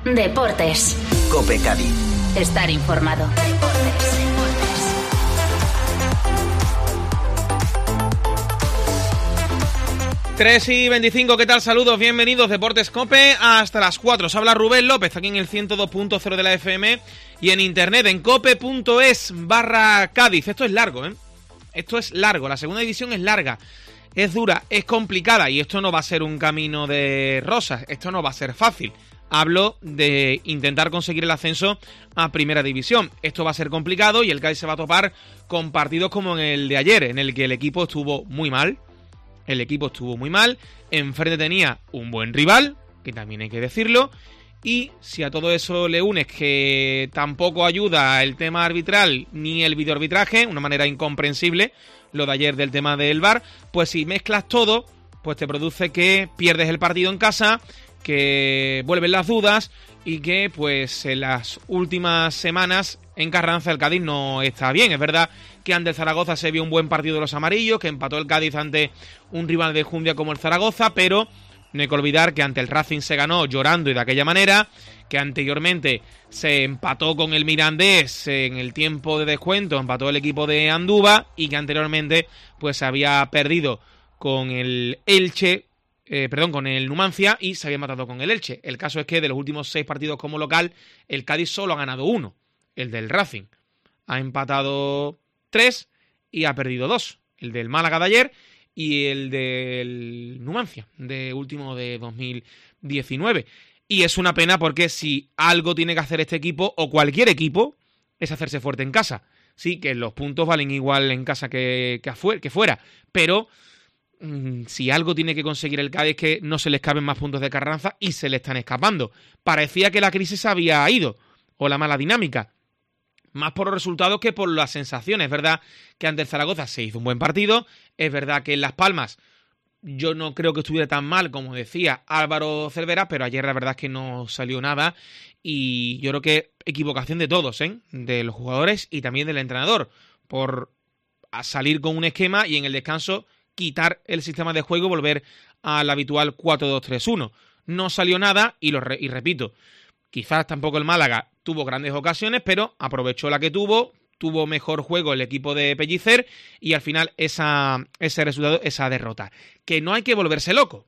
Deportes. COPE Cádiz. Estar informado. Deportes. 3:25, ¿qué tal? Saludos, bienvenidos, Deportes COPE, hasta las 4. Os habla Rubén López, aquí en el 102.0 de la FM y en internet, en cope.es/Cádiz. Esto es largo, ¿eh? Esto es largo, la segunda división es larga, es dura, es complicada y esto no va a ser un camino de rosas, esto no va a ser fácil. Hablo de intentar conseguir el ascenso a Primera División. Esto va a ser complicado y el Cádiz se va a topar con partidos como en el de ayer, en el que el equipo estuvo muy mal. Enfrente tenía un buen rival, que también hay que decirlo, y si a todo eso le unes que tampoco ayuda el tema arbitral ni el videoarbitraje, una manera incomprensible, lo de ayer del tema del VAR, pues si mezclas todo, pues te produce que pierdes el partido en casa, que vuelven las dudas y que pues en las últimas semanas en Carranza el Cádiz no está bien. Es verdad que ante el Zaragoza se vio un buen partido de los amarillos, que empató el Cádiz ante un rival de Jundia como el Zaragoza, pero no hay que olvidar que ante el Racing se ganó llorando y de aquella manera, que anteriormente se empató con el Mirandés en el tiempo de descuento, empató el equipo de Andúba y que anteriormente pues se había perdido con el Elche, con el Numancia y se había empatado con el Elche. El caso es que de los últimos 6 partidos como local, el Cádiz solo ha ganado 1, el del Racing. Ha empatado 3 y ha perdido 2, el del Málaga de ayer y el del Numancia, de último de 2019. Y es una pena porque si algo tiene que hacer este equipo, o cualquier equipo, es hacerse fuerte en casa. Sí, que los puntos valen igual en casa que fuera, pero si algo tiene que conseguir el Cádiz es que no se le escapen más puntos de Carranza y se le están escapando. Parecía que la crisis había ido, o la mala dinámica, más por los resultados que por las sensaciones. Es verdad que ante el Zaragoza se hizo un buen partido, es verdad que en Las Palmas yo no creo que estuviera tan mal como decía Álvaro Cervera, pero ayer la verdad es que no salió nada y yo creo que equivocación de todos, de los jugadores y también del entrenador, por salir con un esquema y en el descanso quitar el sistema de juego y volver al habitual 4-2-3-1. No salió nada y repito, quizás tampoco el Málaga tuvo grandes ocasiones, pero aprovechó la que tuvo mejor juego el equipo de Pellicer y al final ese resultado, esa derrota. Que no hay que volverse loco.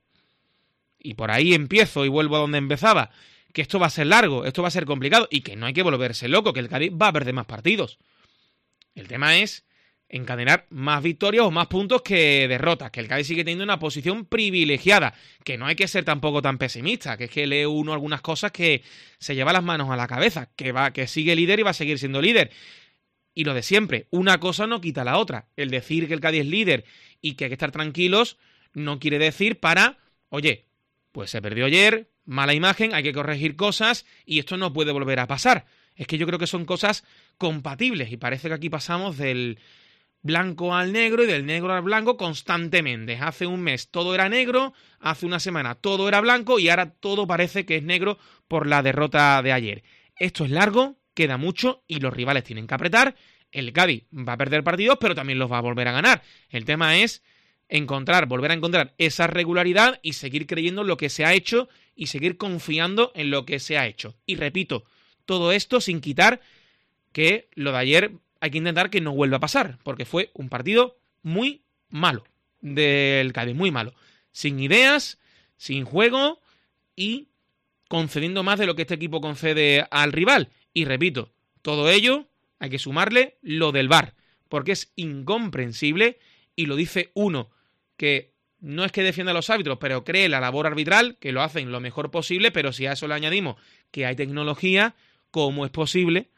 Y por ahí empiezo y vuelvo a donde empezaba. Que esto va a ser largo, esto va a ser complicado y que no hay que volverse loco, que el Cádiz va a perder más partidos. El tema es encadenar más victorias o más puntos que derrotas, que el Cádiz sigue teniendo una posición privilegiada, que no hay que ser tampoco tan pesimista, que es que lee uno algunas cosas que se lleva las manos a la cabeza, que sigue líder y va a seguir siendo líder. Y lo de siempre, una cosa no quita la otra. El decir que el Cádiz es líder y que hay que estar tranquilos no quiere decir oye, pues se perdió ayer, mala imagen, hay que corregir cosas y esto no puede volver a pasar. Es que yo creo que son cosas compatibles y parece que aquí pasamos del blanco al negro y del negro al blanco constantemente. Hace un mes todo era negro, hace una semana todo era blanco y ahora todo parece que es negro por la derrota de ayer. Esto es largo, queda mucho y los rivales tienen que apretar. El Cádiz va a perder partidos, pero también los va a volver a ganar. El tema es volver a encontrar esa regularidad y seguir creyendo en lo que se ha hecho y seguir confiando en lo que se ha hecho. Y repito, todo esto sin quitar que lo de ayer hay que intentar que no vuelva a pasar, porque fue un partido muy malo del Cádiz, muy malo. Sin ideas, sin juego y concediendo más de lo que este equipo concede al rival. Y repito, todo ello hay que sumarle lo del VAR, porque es incomprensible y lo dice uno que no es que defienda a los árbitros, pero cree la labor arbitral, que lo hacen lo mejor posible, pero si a eso le añadimos que hay tecnología, ¿cómo es posible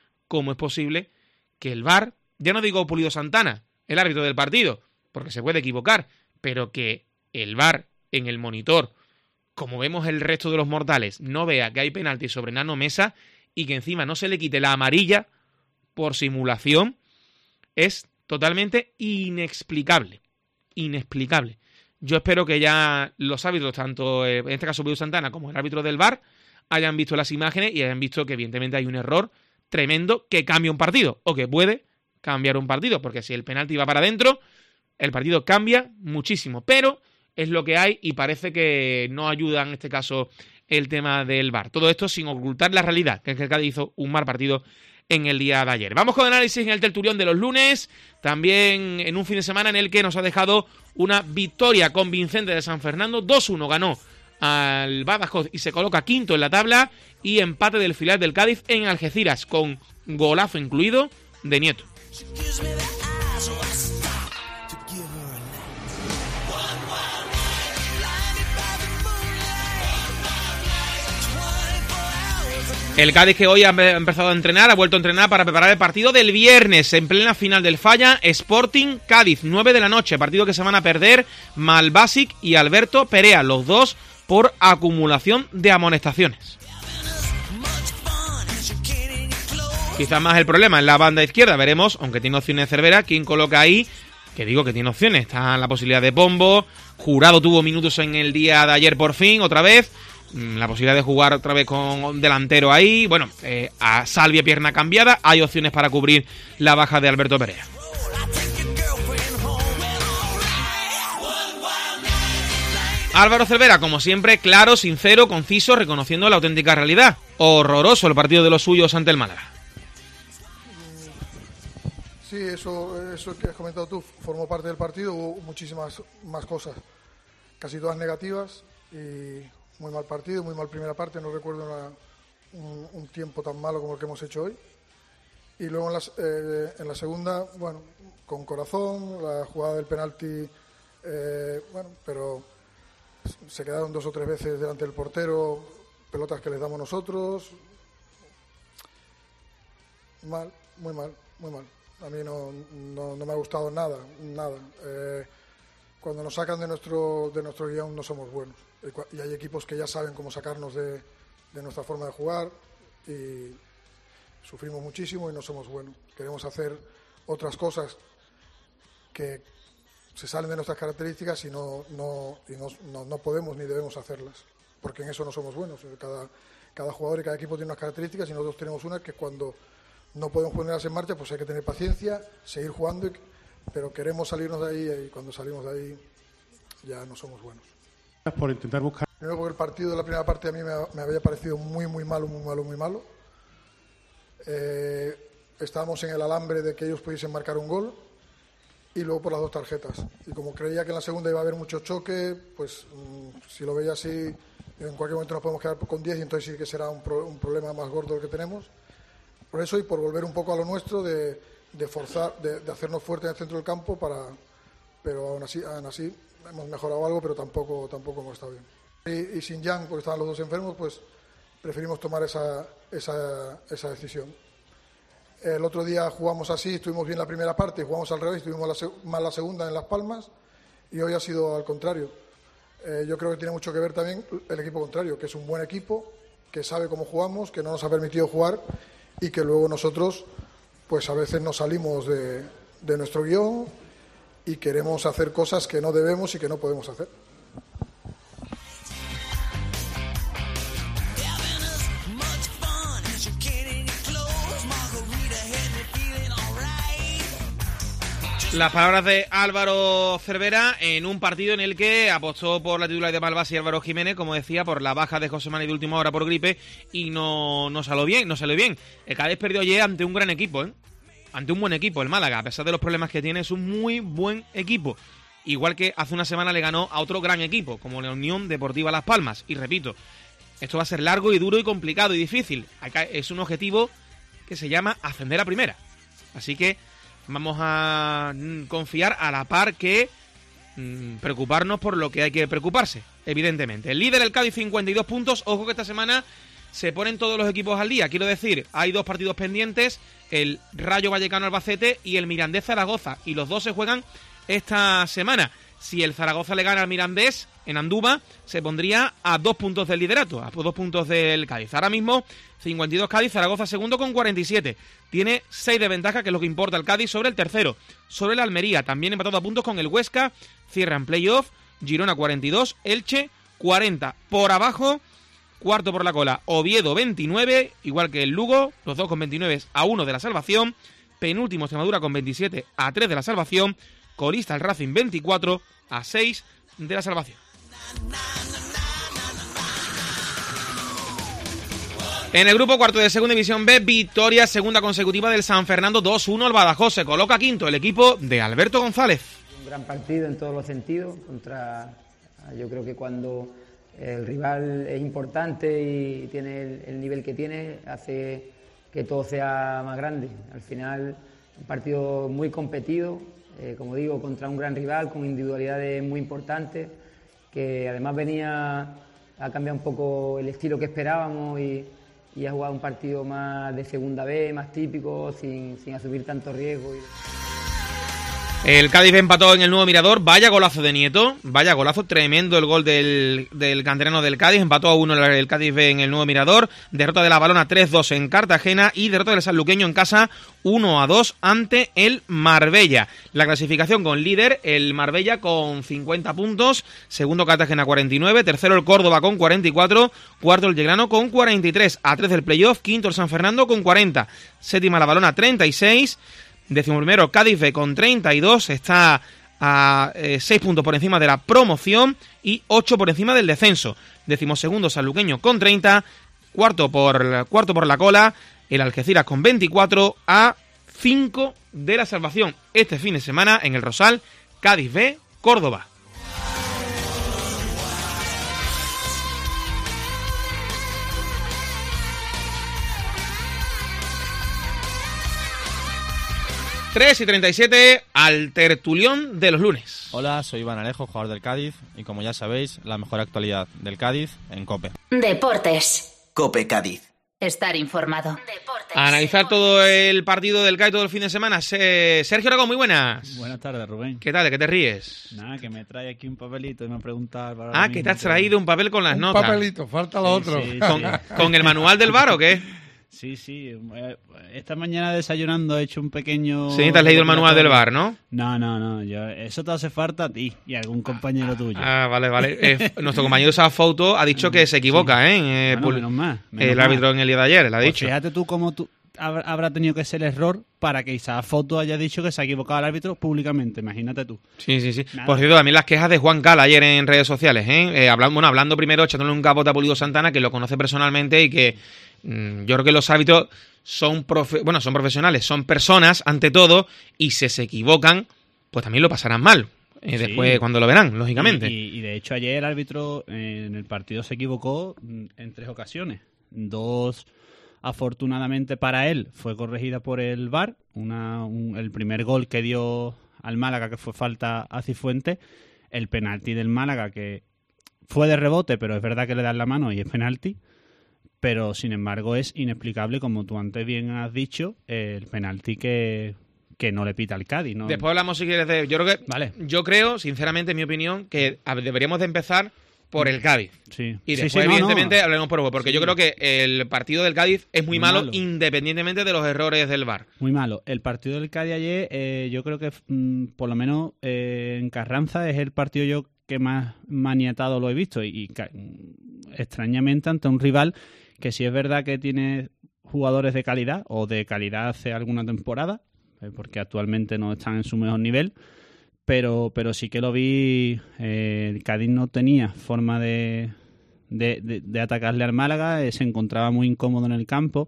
que el VAR, ya no digo Pulido Santana, el árbitro del partido, porque se puede equivocar, pero que el VAR en el monitor, como vemos el resto de los mortales, no vea que hay penalti sobre Nano Mesa y que encima no se le quite la amarilla por simulación, es totalmente inexplicable. Yo espero que ya los árbitros, tanto en este caso Pulido Santana como el árbitro del VAR, hayan visto las imágenes y hayan visto que evidentemente hay un error tremendo que cambia un partido, o que puede cambiar un partido, porque si el penalti va para adentro, el partido cambia muchísimo, pero es lo que hay y parece que no ayuda en este caso el tema del VAR. Todo esto sin ocultar la realidad, que es que el Cádiz hizo un mal partido en el día de ayer. Vamos con el análisis en el tertulión de los lunes, también en un fin de semana en el que nos ha dejado una victoria convincente de San Fernando. 2-1 ganó al Badajoz y se coloca quinto en la tabla, y empate del filial del Cádiz en Algeciras, con golazo incluido de Nieto. El Cádiz, que hoy ha empezado a entrenar, ha vuelto a entrenar para preparar el partido del viernes en plena final del Falla. Sporting Cádiz, 9 de la noche, partido que se van a perder Malbasic y Alberto Perea, los dos por acumulación de amonestaciones. Quizás más el problema en la banda izquierda, veremos, aunque tiene opciones Cervera, quién coloca ahí, que digo que tiene opciones, está la posibilidad de Pombo, Jurado tuvo minutos en el día de ayer por fin, otra vez, la posibilidad de jugar otra vez con delantero ahí, bueno, a Salvia pierna cambiada, hay opciones para cubrir la baja de Alberto Perea. Álvaro Cervera, como siempre, claro, sincero, conciso, reconociendo la auténtica realidad. Horroroso el partido de los suyos ante el Málaga. Sí, eso que has comentado tú formó parte del partido. Hubo muchísimas más cosas, casi todas negativas, y muy mal partido, muy mal primera parte. No recuerdo un tiempo tan malo como el que hemos hecho hoy. Y luego en la segunda, bueno, con corazón, la jugada del penalti, bueno, pero se quedaron 2 o 3 veces delante del portero, pelotas que les damos nosotros. Mal, muy mal, muy mal. A mí no me ha gustado nada. Cuando nos sacan de nuestro guión no somos buenos. Y hay equipos que ya saben cómo sacarnos de nuestra forma de jugar, y sufrimos muchísimo y no somos buenos. Queremos hacer otras cosas que se salen de nuestras características y no podemos ni debemos hacerlas, porque en eso no somos buenos. Cada jugador y cada equipo tiene unas características, y nosotros tenemos una que cuando no podemos ponerlas en marcha, pues hay que tener paciencia, seguir jugando, pero queremos salirnos de ahí, y cuando salimos de ahí ya no somos buenos. Por intentar buscar. Primero porque el partido de la primera parte a mí me había parecido muy malo. Estábamos en el alambre de que ellos pudiesen marcar un gol, y luego por las 2 tarjetas. Y como creía que en la segunda iba a haber mucho choque, pues si lo veía así, en cualquier momento nos podemos quedar con 10, y entonces sí que será un problema más gordo el que tenemos. Por eso, y por volver un poco a lo nuestro, de forzar, de hacernos fuertes en el centro del campo, pero aún así hemos mejorado algo, pero tampoco hemos estado bien. Y sin Jan, porque estaban los 2 enfermos, pues preferimos tomar esa decisión. El otro día jugamos así, estuvimos bien la primera parte, jugamos al revés, estuvimos mal la segunda en Las Palmas, y hoy ha sido al contrario. Yo creo que tiene mucho que ver también el equipo contrario, que es un buen equipo, que sabe cómo jugamos, que no nos ha permitido jugar, y que luego nosotros pues a veces nos salimos de nuestro guión y queremos hacer cosas que no debemos y que no podemos hacer. Las palabras de Álvaro Cervera en un partido en el que apostó por la titularidad de Malbasi y Álvaro Jiménez, como decía, por la baja de José Mani de última hora por gripe, y no salió bien. El Cádiz perdió ayer ante un gran equipo, ante un buen equipo, el Málaga. A pesar de los problemas que tiene, es un muy buen equipo. Igual que hace una semana le ganó a otro gran equipo, como la Unión Deportiva Las Palmas. Y repito, esto va a ser largo y duro y complicado y difícil. Acá es un objetivo que se llama ascender a primera. Así que vamos a confiar a la par que preocuparnos por lo que hay que preocuparse, evidentemente. El líder, el Cádiz, 52 puntos. Ojo que esta semana se ponen todos los equipos al día. Quiero decir, hay 2 partidos pendientes, el Rayo Vallecano Albacete y el Mirandés Zaragoza, y los 2 se juegan esta semana. Si el Zaragoza le gana al Mirandés en Andúba, se pondría a 2 puntos del liderato, a 2 puntos del Cádiz. Ahora mismo 52 Cádiz, Zaragoza segundo con 47. Tiene 6 de ventaja, que es lo que importa el Cádiz, sobre el tercero. Sobre el Almería, también empatado a puntos con el Huesca, cierra en playoff. Girona 42, Elche 40. Por abajo, cuarto por la cola, Oviedo 29, igual que el Lugo, los 2 con 29 a 1 de la salvación. Penúltimo Extremadura con 27 a 3 de la salvación. Colista el Racing 24 a 6 de la salvación. En el grupo cuarto de Segunda División B, victoria segunda consecutiva del San Fernando 2-1 al Badajoz. Se coloca quinto el equipo de Alberto González. Un gran partido en todos los sentidos. Yo creo que cuando el rival es importante y tiene el nivel que tiene, hace que todo sea más grande. Al final, un partido muy competido, como digo, contra un gran rival con individualidades muy importantes, que además venía a cambiar un poco el estilo que esperábamos y ha jugado un partido más de segunda B, más típico, sin asumir tanto riesgo. El Cádiz empató en el Nuevo Mirador, vaya golazo de Nieto, vaya golazo, tremendo el gol del canterano del Cádiz, empató a 1 el Cádiz B en el Nuevo Mirador, derrota de la Balona 3-2 en Cartagena y derrota del sanluqueño en casa 1-2 ante el Marbella. La clasificación con líder, el Marbella con 50 puntos, segundo Cartagena 49, tercero el Córdoba con 44, cuarto el Lleglano con 43, a 3 del playoff, quinto el San Fernando con 40, séptima la Balona 36, 11º Cádiz B con 32, está a 6 puntos por encima de la promoción y 8 por encima del descenso. 12º sanluqueño con 30, cuarto por la cola, el Algeciras con 24, a 5 de la salvación. Este fin de semana en el Rosal, Cádiz B, Córdoba. Tres y 37 al tertulión de los lunes. Hola, soy Iván Alejo, jugador del Cádiz, y como ya sabéis, la mejor actualidad del Cádiz en COPE. Deportes. COPE Cádiz. Estar informado. Deportes. A analizar todo el partido del Cádiz todo el fin de semana. Sergio Aragón, muy buenas. Buenas tardes, Rubén. ¿Qué tal? ¿De qué te ríes? Nada, que me trae aquí un papelito y me ha preguntado... Que te has traído un papel con las un notas. Un papelito, falta lo otro. Sí, ¿Con el manual del VAR o qué? Sí. Esta mañana desayunando he hecho un pequeño... Sí, te has leído el manual del VAR, ¿no? No. Eso te hace falta a ti y a algún compañero tuyo. Vale. Nuestro compañero de esa foto ha dicho que se equivoca, ¿eh? Menos mal. El árbitro en el día de ayer, le ha dicho. Fíjate tú cómo habrá tenido que ser el error para que esa foto haya dicho que se ha equivocado el árbitro públicamente, imagínate tú. Sí. Nada. Por cierto, también las quejas de Juan Cal ayer en redes sociales, hablando primero, echándole un capote a Pulido Santana, que lo conoce personalmente y que yo creo que los árbitros son profesionales, son personas ante todo, y si se equivocan, pues también lo pasarán mal. Después cuando lo verán, lógicamente. Y de hecho ayer el árbitro en el partido se equivocó en 3 ocasiones. 2, afortunadamente para él, fue corregida por el VAR. El primer gol que dio al Málaga, que fue falta a Cifuentes. El penalti del Málaga, que fue de rebote, pero es verdad que le dan la mano y es penalti. Pero, sin embargo, es inexplicable, como tú antes bien has dicho, el penalti que no le pita al Cádiz, ¿no? Después hablamos, si quieres, de... Yo creo, sinceramente, en mi opinión, que deberíamos de empezar por el Cádiz. Sí. Y después, evidentemente, hablaremos por vos, porque yo creo que el partido del Cádiz es muy malo, independientemente de los errores del VAR. Muy malo. El partido del Cádiz ayer, yo creo que, por lo menos, en Carranza es el partido que más maniatado lo he visto. Y extrañamente, ante un rival que sí es verdad que tiene jugadores de calidad, o de calidad hace alguna temporada, porque actualmente no están en su mejor nivel, pero sí que lo vi. El Cádiz no tenía forma de atacarle al Málaga, se encontraba muy incómodo en el campo.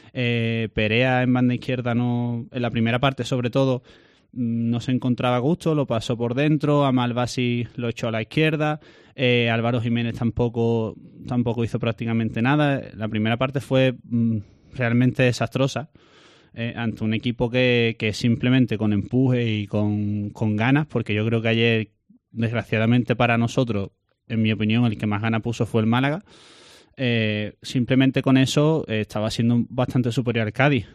Perea en banda izquierda, en la primera parte sobre todo, no se encontraba a gusto, lo pasó por dentro, Amal Basi lo echó a la izquierda, Álvaro Jiménez tampoco hizo prácticamente nada. La primera parte fue realmente desastrosa ante un equipo que simplemente con empuje y con ganas, porque yo creo que ayer, desgraciadamente para nosotros, en mi opinión, el que más ganas puso fue el Málaga. Simplemente con eso estaba siendo bastante superior al Cádiz.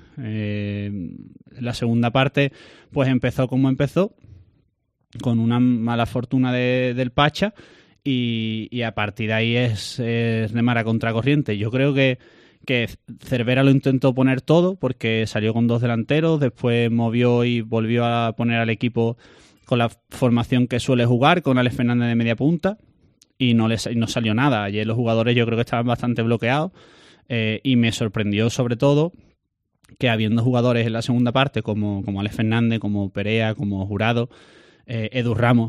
La segunda parte pues empezó como empezó, con una mala fortuna del Pacha, y a partir de ahí es remar a contracorriente. Yo creo que Cervera lo intentó poner todo, porque salió con 2 delanteros, después movió y volvió a poner al equipo con la formación que suele jugar, con Alex Fernández de media punta, y no salió nada. Ayer los jugadores yo creo que estaban bastante bloqueados, y me sorprendió sobre todo que, habiendo jugadores en la segunda parte como Alex Fernández, como Perea, como Jurado, Edu Ramos,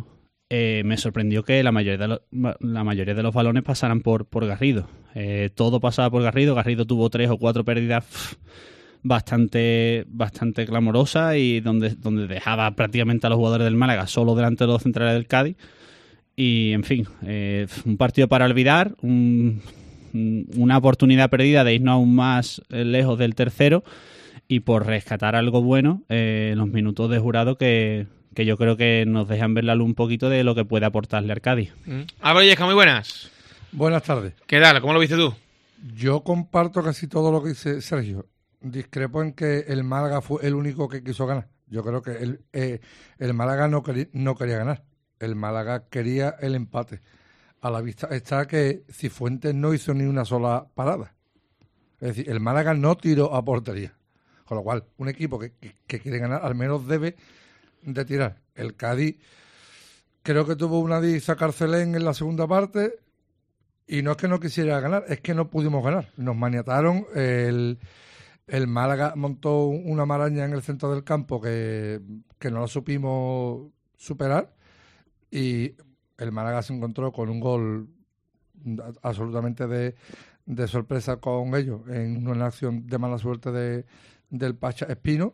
me sorprendió que la mayoría de los balones pasaran por Garrido. Todo pasaba por Garrido. Garrido tuvo 3 o 4 pérdidas bastante clamorosas y donde dejaba prácticamente a los jugadores del Málaga solo delante de los centrales del Cádiz. Y, en fin, un partido para olvidar, una oportunidad perdida de irnos aún más lejos del tercero y por rescatar algo bueno en los minutos de Jurado que yo creo que nos dejan ver la luz un poquito de lo que puede aportarle al Cádiz. Álvaro Illesca, muy buenas. Buenas tardes. ¿Qué tal? ¿Cómo lo viste tú? Yo comparto casi todo lo que dice Sergio. Discrepo en que el Málaga fue el único que quiso ganar. Yo creo que el Málaga no quería ganar. El Málaga quería el empate. A la vista está que Cifuentes no hizo ni una sola parada. Es decir, el Málaga no tiró a portería. Con lo cual, un equipo que quiere ganar al menos debe de tirar. El Cádiz creo que tuvo una de Carcelén en la segunda parte y no es que no quisiera ganar, es que no pudimos ganar. Nos maniataron, el Málaga montó una maraña en el centro del campo que no lo supimos superar y el Málaga se encontró con un gol absolutamente de sorpresa con ellos en una acción de mala suerte del Pacha Espino.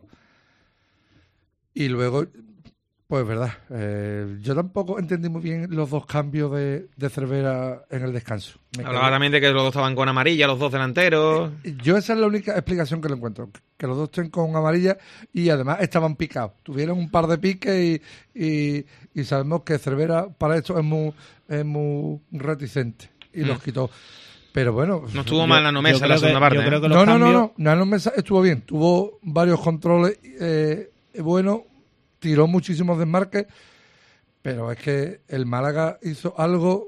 Y luego, pues verdad, yo tampoco entendí muy bien los 2 cambios de Cervera en el descanso. Hablaba también de que los dos estaban con amarilla, los 2 delanteros. Yo esa es la única explicación que le encuentro, que los 2 estén con amarilla y además estaban picados. Tuvieron un par de piques y sabemos que Cervera para esto es muy reticente y los quitó. Pero bueno... No estuvo mal la Nomesa en la segunda parte. No, la Nomesa estuvo bien. Tuvo varios controles buenos, tiró muchísimos desmarques, pero es que el Málaga hizo algo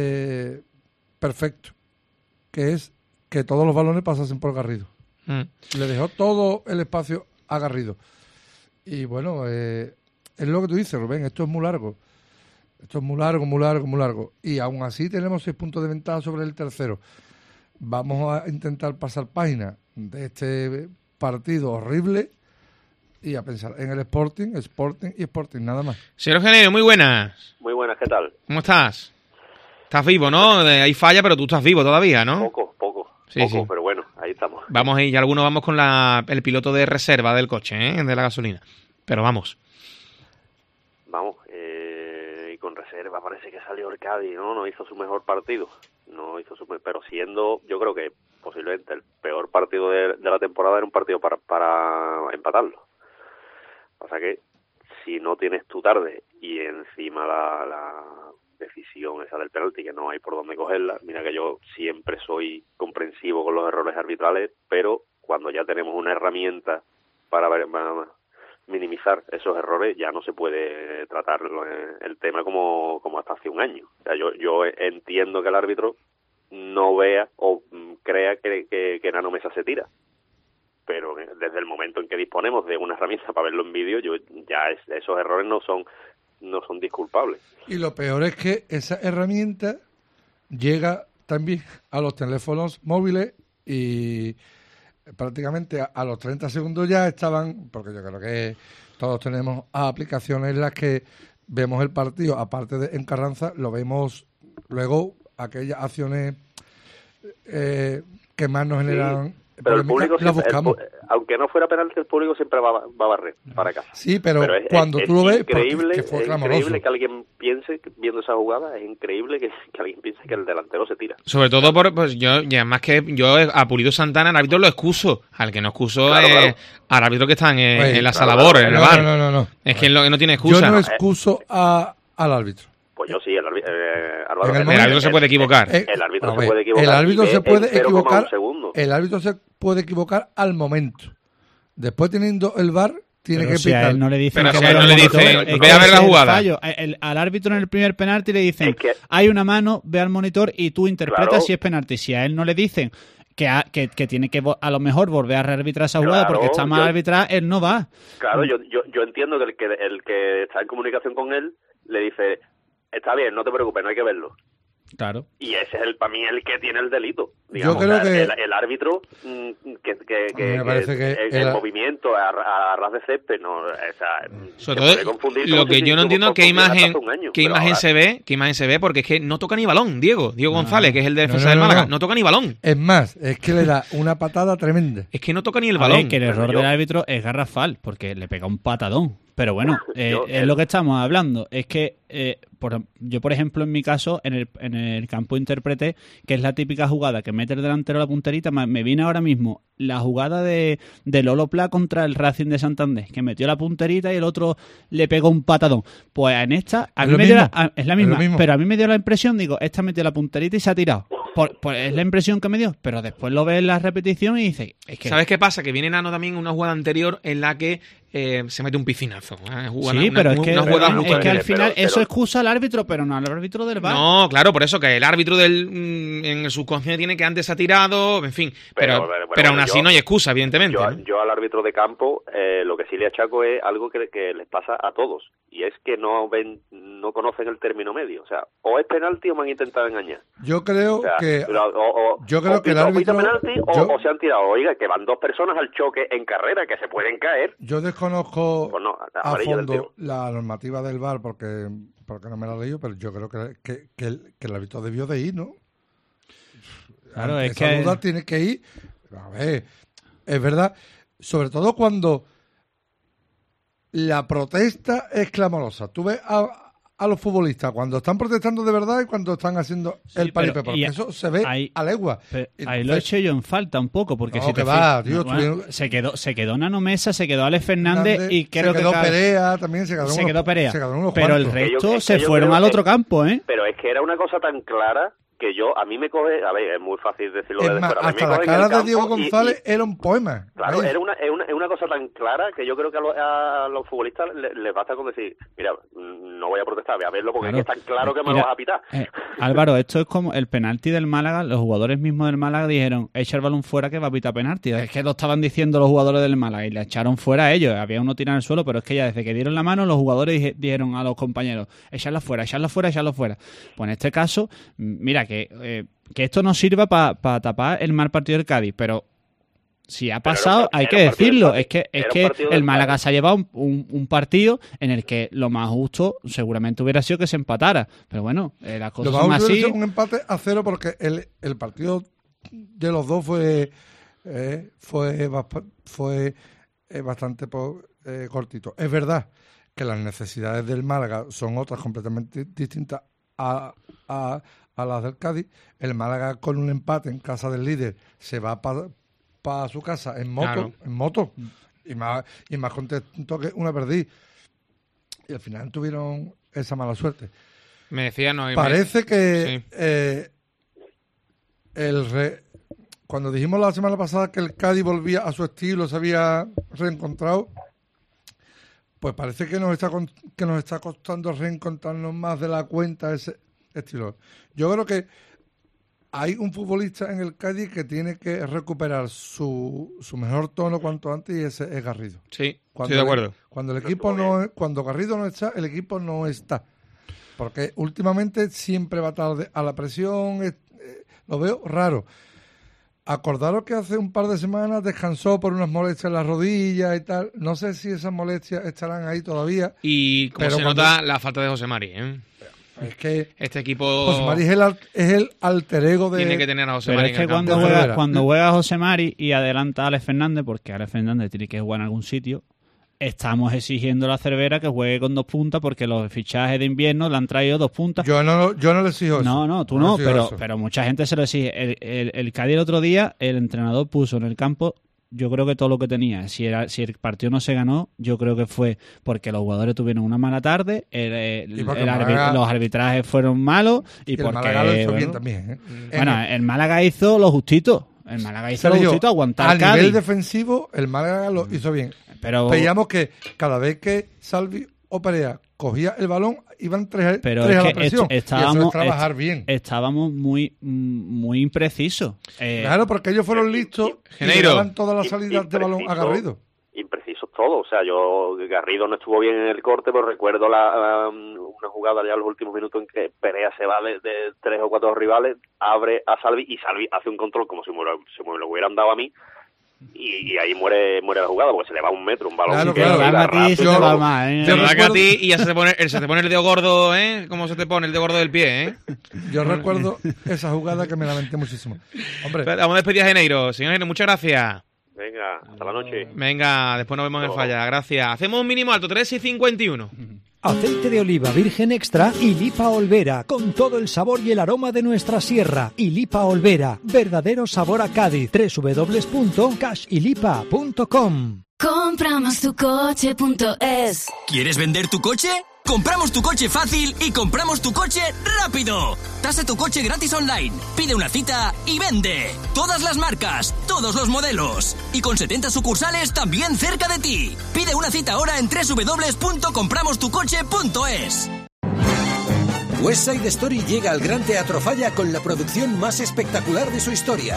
perfecto, que es que todos los balones pasasen por Garrido. Le dejó todo el espacio a Garrido. Y bueno, es lo que tú dices, Rubén, esto es muy largo. Esto es muy largo. Y aún así tenemos 6 puntos de ventaja sobre el tercero. Vamos a intentar pasar página de este partido horrible y a pensar en el Sporting, nada más. Señor Eugenio, muy buenas. Muy buenas, ¿qué tal? ¿Cómo estás? Estás vivo, ¿no? Hay falla, pero tú estás vivo todavía, ¿no? Poco, sí. pero bueno, ahí estamos. Vamos y algunos vamos con el piloto de reserva del coche, de la gasolina. Pero vamos. Vamos, y con reserva parece que salió el Cádiz, ¿no? No hizo su mejor partido. Pero siendo, yo creo que posiblemente el peor partido de la temporada era un partido para empatarlo. O sea que si no tienes tu tarde y encima la decisión esa del penalti, que no hay por dónde cogerla, mira que yo siempre soy comprensivo con los errores arbitrales, pero cuando ya tenemos una herramienta para minimizar esos errores, ya no se puede tratar el tema como hasta hace un año. O sea, yo entiendo que el árbitro no vea o crea que Nano Mesa se tira, pero desde el momento en que disponemos de una herramienta para verlo en vídeo, esos errores no son disculpables. Y lo peor es que esa herramienta llega también a los teléfonos móviles y prácticamente a los 30 segundos ya estaban, porque yo creo que todos tenemos aplicaciones en las que vemos el partido, aparte de en Carranza, lo vemos luego aquellas acciones que más nos generan... Pero el público aunque no fuera penalti, el público siempre va a barrer para casa. Sí, pero cuando tú lo ves, increíble, que fue es clamoroso. increíble que alguien piense, viendo esa jugada, es increíble que alguien piense que el delantero se tira. Sobre todo más que yo a Pulido Santana, el árbitro lo excuso. Al que no excuso al árbitro que está en la sala labor, en el bar. No. Es que no tiene excusa. Yo no excuso al árbitro. Pues yo sí, el árbitro se puede equivocar. El árbitro se puede equivocar. El árbitro se puede equivocar. El árbitro se puede equivocar al momento. Después, teniendo el VAR, tiene que si a pitar. él no le dicen, pero si a él no le dicen, ve a ver la jugada. Al árbitro en el primer penalti le dicen, hay una mano, ve al monitor y tú interpretas si es penalti. Si a él no le dicen que tiene que a lo mejor volver a rearbitrar esa jugada porque está mal arbitrada, él no va. Claro, yo entiendo que el que está en comunicación con él le dice, está bien, no te preocupes, no hay que verlo. Claro. Y ese es para mí el que tiene el delito. Digamos, yo creo que el árbitro me parece que el movimiento a ras de césped, no, o sea, sobre todo lo que yo no entiendo qué imagen se ve, porque es que no toca ni balón, Diego González, que es el defensa del Málaga, no toca ni balón. Es más, es que le da una patada tremenda. Es que no toca ni el balón. Que el error del árbitro es garrafal, porque le pega un patadón. Pero bueno, es lo que estamos hablando. Es que yo, por ejemplo, en mi caso, en el campo interpreté que es la típica jugada que mete el delantero a la punterita. Me viene ahora mismo la jugada de Lolo Pla contra el Racing de Santander, que metió la punterita y el otro le pegó un patadón. Pues en esta, a mí es la misma, pero a mí me dio la impresión, esta metió la punterita y se ha tirado. Es la impresión que me dio, pero después lo ves en la repetición y dices... ¿Sabes qué pasa? Que viene Nano también en una jugada anterior en la que se mete un piscinazo. Pero es que al final eso excusa al árbitro, pero no al árbitro del VAR. No, claro, por eso que el árbitro en el subconsciente tiene que antes ha tirado, en fin. Pero aún así no hay excusa, evidentemente. Yo al árbitro de campo lo que sí le achaco es algo que les pasa a todos, y es que no conocen el término medio. O sea, o es penalti o me han intentado engañar. Yo creo que el árbitro... penalti o se han tirado. Oiga, que van dos personas al choque en carrera que se pueden caer. Yo desconozco a fondo la normativa del VAR porque no me la he leído, pero yo creo que el árbitro debió de ir, ¿no? Claro, es esa duda tiene que ir. A ver, es verdad, sobre todo cuando la protesta es clamorosa. Tú ves a los futbolistas cuando están protestando de verdad y cuando están haciendo el paripé, porque eso se ve a legua. Ahí lo he hecho yo en falta un poco, porque no, si te va, tío, se quedó Nano Mesa, se quedó Alex Fernández y creo se quedó Perea también, se quedó Perea. Pero el resto se fueron al otro campo, ¿eh? Pero es que era una cosa tan clara que a mí me coge, a ver, es muy fácil decirlo de fuera. Hasta la cara de Diego González era un poema. Claro, es una cosa tan clara que yo creo que a los futbolistas les basta con decir, mira, no voy a protestar, voy a verlo porque es que es tan claro que me lo vas a pitar. Álvaro, esto es como el penalti del Málaga. Los jugadores mismos del Málaga dijeron, echa el balón fuera que va a pitar penalti. Es que lo estaban diciendo los jugadores del Málaga y le echaron fuera a ellos. Había uno tirado en el suelo, pero es que ya desde que dieron la mano los jugadores dijeron a los compañeros, echarla fuera. Pues en este caso, mira que esto no sirva para tapar el mal partido del Cádiz, pero si ha pasado, hay que decirlo. Es que el Málaga se ha llevado un partido en el que lo más justo seguramente hubiera sido que se empatara. Pero bueno, las cosas son así. Lo más un empate a 0 porque el partido de los dos fue bastante cortito. Es verdad que las necesidades del Málaga son otras completamente distintas a las del Cádiz. El Málaga con un empate en casa del líder se va para su casa en moto, y más contento que una perdiz. Y al final tuvieron esa mala suerte. Me decía parece que cuando dijimos la semana pasada que el Cádiz volvía a su estilo, se había reencontrado, pues parece que nos está costando reencontrarnos más de la cuenta ese estilo. Yo creo que hay un futbolista en el Cádiz que tiene que recuperar su mejor tono cuanto antes, y ese es Garrido. Sí, estoy de acuerdo. Cuando Garrido no está, el equipo no está. Porque últimamente siempre va tarde a la presión, lo veo raro. Acordaros que hace un par de semanas descansó por unas molestias en las rodillas y tal. No sé si esas molestias estarán ahí todavía. Y como se nota la falta de José Mari, ¿eh? Es que este equipo... José Mari es el alter ego de... Tiene que tener a José Mari. Pero es que cuando juega José Mari y adelanta a Alex Fernández, porque Alex Fernández tiene que jugar en algún sitio, estamos exigiendo a la Cervera que juegue con 2 puntas, porque los fichajes de invierno le han traído 2 puntas. Yo no le exijo eso. No, tú no, pero mucha gente se lo exige. El Cádiz el otro día, el entrenador puso en el campo, yo creo que todo lo que tenía. Si el partido no se ganó, yo creo que fue porque los jugadores tuvieron una mala tarde, los arbitrajes fueron malos y porque... El Málaga lo hizo bien también. Bueno, el Málaga hizo lo justito. Aguantar a Cádiz. nivel defensivo, el Málaga lo hizo bien. Pero veíamos que cada vez que Salvi o Perea cogía el balón, iban 3 a la presión. Y eso es trabajar bien. Estábamos muy imprecisos. Claro, porque ellos fueron listos y le daban todas las salidas de balón a Garrido. Imprecisos todo. O sea, Garrido no estuvo bien en el corte, pero recuerdo una jugada ya en los últimos minutos en que Perea se va de 3 o 4 rivales, abre a Salvi y Salvi hace un control como si me lo hubieran dado a mí. Y ahí muere la jugada porque se le va un metro, un balón. Claro. Se te va más, ¿eh? De verdad que a ti y ya se te pone el dedo gordo, ¿eh? ¿Cómo se te pone el dedo gordo del pie, eh? Yo recuerdo esa jugada que me lamenté muchísimo. Hombre, vamos a despedir a Janeiro. Señor Janeiro, muchas gracias. Venga, hasta la noche. Venga, después nos vemos en el Falla. Gracias. Hacemos un mínimo alto, 3:51. Aceite de oliva virgen extra y Lipa Olvera, con todo el sabor y el aroma de nuestra sierra. Y Lipa Olvera, verdadero sabor a Cádiz. www.cashilipa.com. Compramostucoche.es. ¿Quieres vender tu coche? ¡Compramos tu coche fácil y compramos tu coche rápido! Tasa tu coche gratis online, pide una cita y vende. Todas las marcas, todos los modelos. Y con 70 sucursales también cerca de ti. Pide una cita ahora en www.compramostucoche.es. West Side Story llega al Gran Teatro Falla con la producción más espectacular de su historia.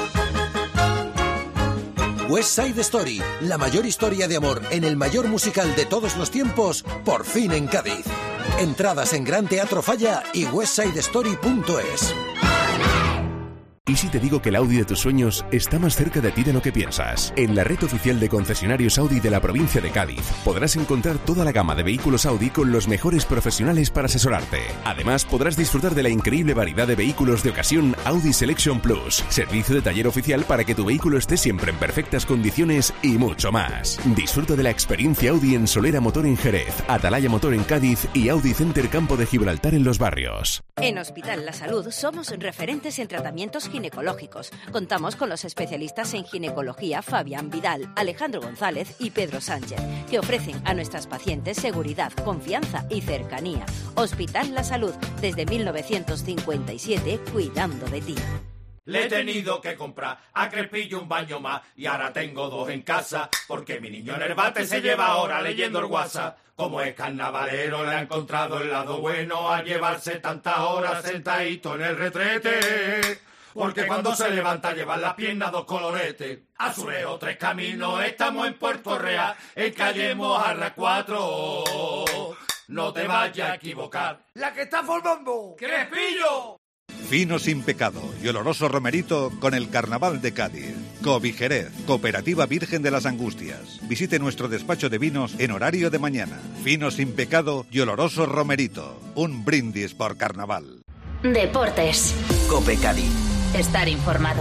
West Side Story, la mayor historia de amor en el mayor musical de todos los tiempos, por fin en Cádiz. Entradas en Gran Teatro Falla y westsidestory.es. ¿Y si te digo que el Audi de tus sueños está más cerca de ti de lo que piensas? En la red oficial de concesionarios Audi de la provincia de Cádiz podrás encontrar toda la gama de vehículos Audi con los mejores profesionales para asesorarte. Además, podrás disfrutar de la increíble variedad de vehículos de ocasión Audi Selection Plus, servicio de taller oficial para que tu vehículo esté siempre en perfectas condiciones y mucho más. Disfruta de la experiencia Audi en Solera Motor en Jerez, Atalaya Motor en Cádiz y Audi Center Campo de Gibraltar en Los Barrios. En Hospital La Salud somos referentes en tratamientos ginecológicos. Contamos con los especialistas en ginecología Fabián Vidal, Alejandro González y Pedro Sánchez, que ofrecen a nuestras pacientes seguridad, confianza y cercanía. Hospital La Salud, desde 1957, cuidando de ti. Le he tenido que comprar a Crespillo un baño más y ahora tengo 2 en casa porque mi niño en el bate se lleva ahora leyendo el WhatsApp. Como es carnavalero le ha encontrado el lado bueno a llevarse tantas horas sentadito en el retrete. Porque cuando se levanta lleva las piernas 2 coloretes. Azuleo 3 Caminos, estamos en Puerto Real, en calle Mojarra 4. No te vayas a equivocar. ¡La que está formando! ¡Crespillo! Fino sin pecado y oloroso romerito con el Carnaval de Cádiz. Covijerez, Cooperativa Virgen de las Angustias. Visite nuestro despacho de vinos en horario de mañana. Fino sin pecado y oloroso romerito. Un brindis por Carnaval. Deportes. Cope Cádiz. Estar informado.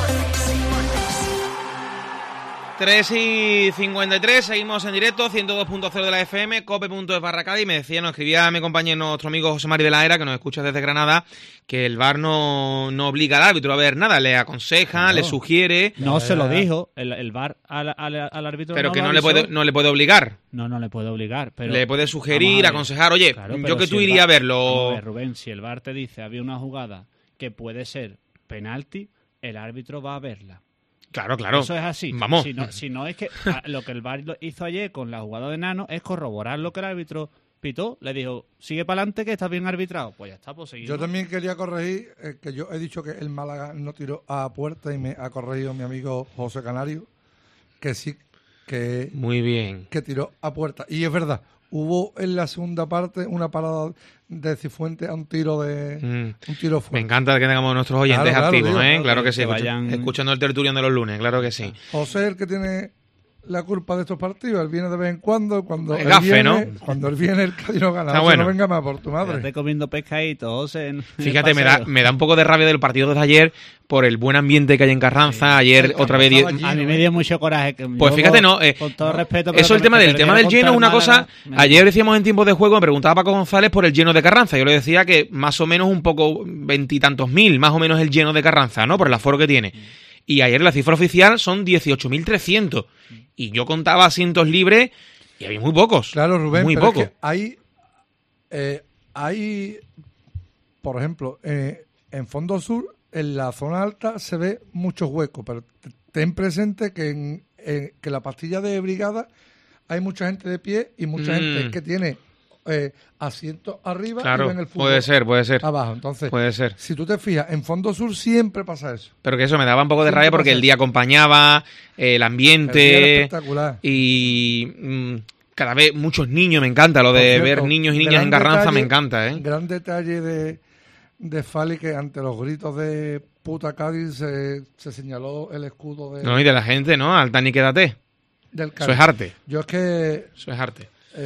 3:53, seguimos en directo, 102.0 de la FM, cope.es/Cádiz. Me decía, nos escribía mi compañero, nuestro amigo José Mari de la Era, que nos escucha desde Granada, que el VAR no obliga al árbitro a ver nada, le aconseja, le sugiere. No se lo dijo, el VAR al árbitro. Pero que no le puede obligar. No le puede obligar. Pero le puede sugerir, aconsejar, oye, claro, yo que si tú iría a verlo. A ver, Rubén, si el VAR te dice había una jugada que puede ser penalti, el árbitro va a verla. Claro. Eso es así. Vamos. Si no es que lo que el VAR hizo ayer con la jugada de Nano es corroborar lo que el árbitro pitó. Le dijo, sigue para adelante que está bien arbitrado. Pues ya está, pues seguimos. Yo también quería corregir que yo he dicho que el Málaga no tiró a puerta y me ha corregido mi amigo José Canario, que sí, que... Muy bien. Que tiró a puerta. Y es verdad, hubo en la segunda parte una parada de Cifuentes a un tiro fuerte. Me encanta que tengamos nuestros oyentes activos, tío, claro que sí, vayan escuchando el tertulión de los lunes, claro que sí. José es el que tiene la culpa de estos partidos, él viene de vez en cuando el gafe, viene, ¿no? Cuando él viene el Cádiz no gana, bueno. No venga más por tu madre. Estoy comiendo pescadito, José. Fíjate, me da un poco de rabia del partido de ayer por el buen ambiente que hay en Carranza. Sí. Ayer otra vez... A mí me dio mucho coraje. Pues fíjate, con todo respeto... Eso el tema del lleno es una cosa... Ayer decíamos en tiempo de juego, me preguntaba Paco González por el lleno de Carranza. Yo le decía que más o menos un poco 20 y tantos mil, más o menos el lleno de Carranza, ¿no? Por el aforo que tiene. Y ayer la cifra oficial son 18.300. Y yo contaba asientos libres y había muy pocos. Claro, Rubén, muy pero pocos. Es que hay, por ejemplo, en Fondo Sur, en la zona alta se ve muchos huecos, pero ten presente que la pastilla de brigada hay mucha gente de pie y mucha gente que tiene asientos arriba claro, y ven el fútbol puede ser abajo. Entonces, puede ser. Si tú te fijas, en Fondo Sur siempre pasa eso. Pero que eso me daba un poco de Siempre rabia porque pasa el día acompañaba, el ambiente. El día era espectacular. Y cada vez muchos niños, me encanta lo de Por cierto, ver niños y niñas en Carranza, detalle, me encanta, ¿eh? Gran detalle de Fali, que ante los gritos de puta Cádiz se señaló el escudo de... No, y de la gente, ¿no? Alta ni quédate. Del Cádiz. Eso es arte. Yo es que... Eso es arte.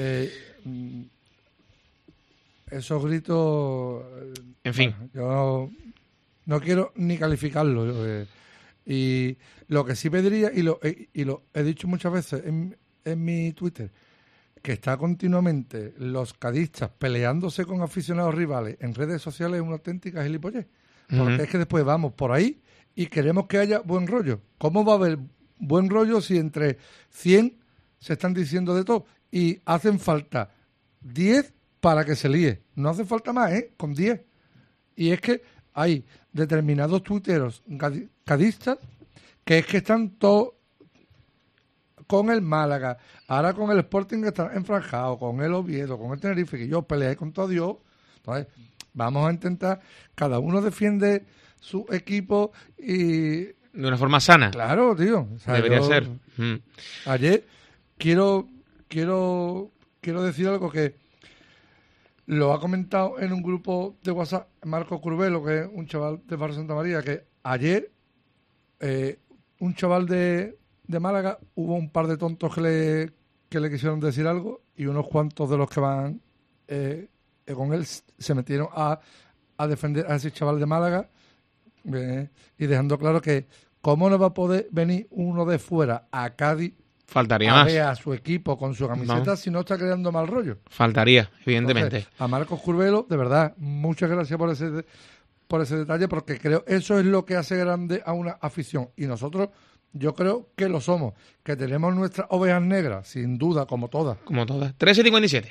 Esos gritos... En fin. Yo no quiero ni calificarlo. Y lo que sí pediría, y lo he dicho muchas veces en mi Twitter, que está continuamente los cadistas peleándose con aficionados rivales en redes sociales, es una auténtica gilipollez. Porque es que después vamos por ahí y queremos que haya buen rollo. ¿Cómo va a haber buen rollo si entre 100 se están diciendo de todo? Y hacen falta 10 para que se líe. No hace falta más, con 10. Y es que hay determinados tuiteros cadistas que es que están todos con el Málaga, ahora con el Sporting que está enfranjado, con el Oviedo, con el Tenerife, que yo peleé con todo Dios. Entonces, vamos a intentar, cada uno defiende su equipo y... De una forma sana. Claro, tío. O sea, debería ser. Ayer quiero decir algo que lo ha comentado en un grupo de WhatsApp Marco Curvelo, que es un chaval de Barrio Santa María, que ayer un chaval de Málaga, hubo un par de tontos que le quisieron decir algo y unos cuantos de los que van con él se metieron a defender a ese chaval de Málaga y dejando claro que cómo no va a poder venir uno de fuera a Cádiz faltaría a más ver a su equipo con su camiseta si no está creando mal rollo. Faltaría, evidentemente. Entonces, a Marcos Curvelo, de verdad, muchas gracias por ese detalle, porque creo eso es lo que hace grande a una afición. Y nosotros, yo creo que lo somos, que tenemos nuestras ovejas negras, sin duda, como todas. Como todas. 13:57.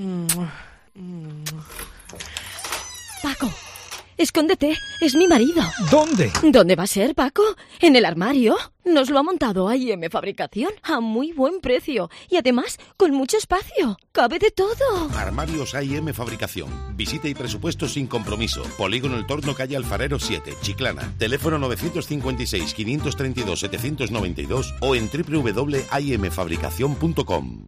Paco, escóndete, es mi marido. ¿Dónde? ¿Dónde va a ser, Paco? ¿En el armario? Nos lo ha montado A&M Fabricación a muy buen precio y además con mucho espacio. Cabe de todo. Armarios A&M Fabricación. Visita y presupuesto sin compromiso. Polígono El Torno, calle Alfarero 7, Chiclana. Teléfono 956-532-792 o en www.amfabricacion.com.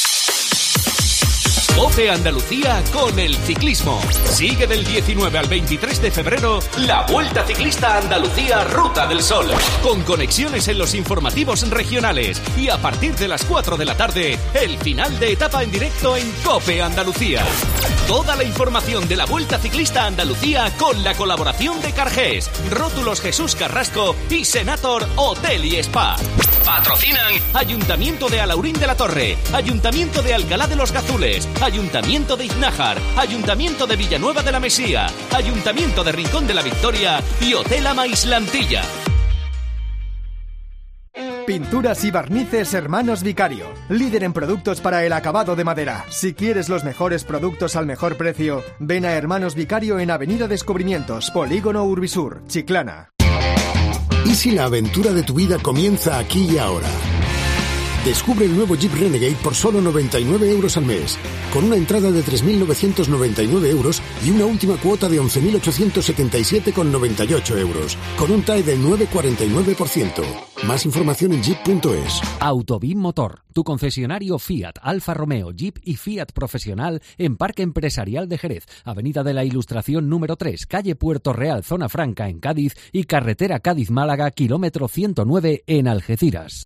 COPE Andalucía con el ciclismo. Sigue del 19 al 23 de febrero la Vuelta Ciclista a Andalucía Ruta del Sol. Con conexiones en los informativos regionales y a partir de las 4 de la tarde, el final de etapa en directo en COPE Andalucía. Toda la información de la Vuelta Ciclista a Andalucía con la colaboración de Cargés, Rótulos Jesús Carrasco y Senator Hotel y Spa. Patrocinan Ayuntamiento de Alaurín de la Torre, Ayuntamiento de Alcalá de los Gazules, Ayuntamiento de Iznájar, Ayuntamiento de Villanueva de la Mesía, Ayuntamiento de Rincón de la Victoria y Hotel Ama Islantilla. Pinturas y barnices Hermanos Vicario, líder en productos para el acabado de madera. Si quieres los mejores productos al mejor precio, ven a Hermanos Vicario en Avenida Descubrimientos, Polígono Urbisur, Chiclana. ¿Y si la aventura de tu vida comienza aquí y ahora? Descubre el nuevo Jeep Renegade por solo 99 euros al mes, con una entrada de 3.999 euros y una última cuota de 11.877,98 euros, con un TAE del 9,49%. Más información en jeep.es. Autobim Motor, tu concesionario Fiat, Alfa Romeo, Jeep y Fiat Profesional en Parque Empresarial de Jerez, Avenida de la Ilustración número 3, calle Puerto Real, Zona Franca en Cádiz y carretera Cádiz-Málaga, kilómetro 109 en Algeciras.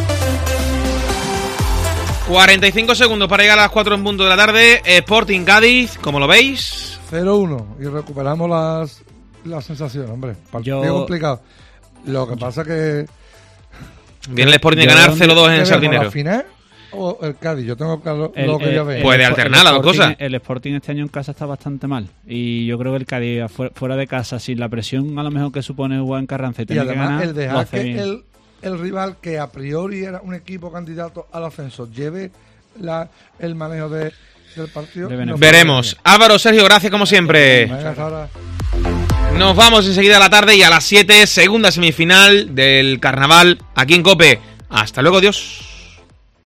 45 segundos para llegar a las 4 en punto de la tarde. Sporting Cádiz, ¿cómo lo veis? 0-1 y recuperamos las sensaciones, hombre. Partido complicado. Lo que pasa que... Viene el Sporting de ganar 0-2 en el Sardinero. ¿La final o el Cádiz? Yo tengo claro lo que yo veo. Puede alternar las dos cosas. El Sporting este año en casa está bastante mal. Y yo creo que el Cádiz fuera de casa, sin la presión a lo mejor que supone jugar en Carranza y tener que ganar, el dejar que el rival, que a priori era un equipo candidato al ascenso, lleve el manejo del partido. Veremos. Álvaro, Sergio, gracias como siempre. Nos vamos enseguida a la tarde y a las 7, segunda semifinal del Carnaval aquí en COPE. Hasta luego, adiós.